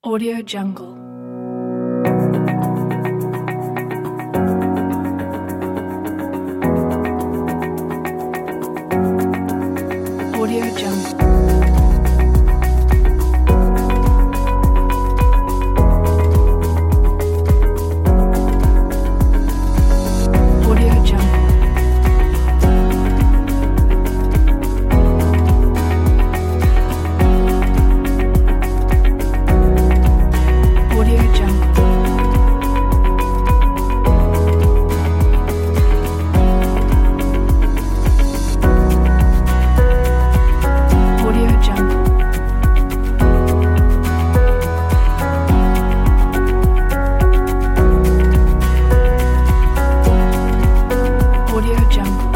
Audio Jungle. Audio Jungle. Audio Jungle. Audio Jungle. Audio Jungle. Audio Jungle.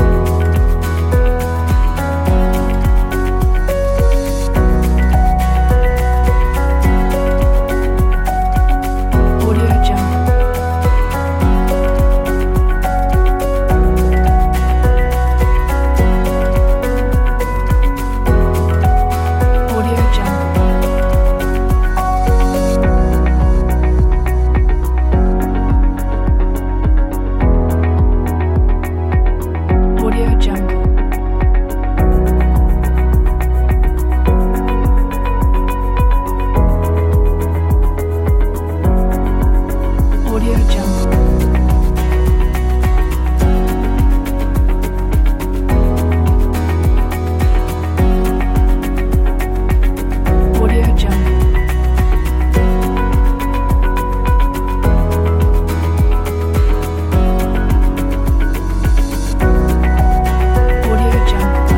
Audio Jungle. Audio Jungle. Audio Jungle. Audio Jungle. Audio Jungle. Audio Jungle.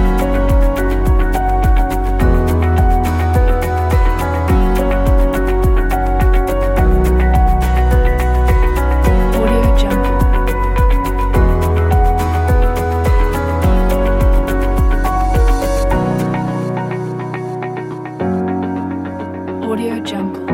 Audio Jungle. Audio Jungle.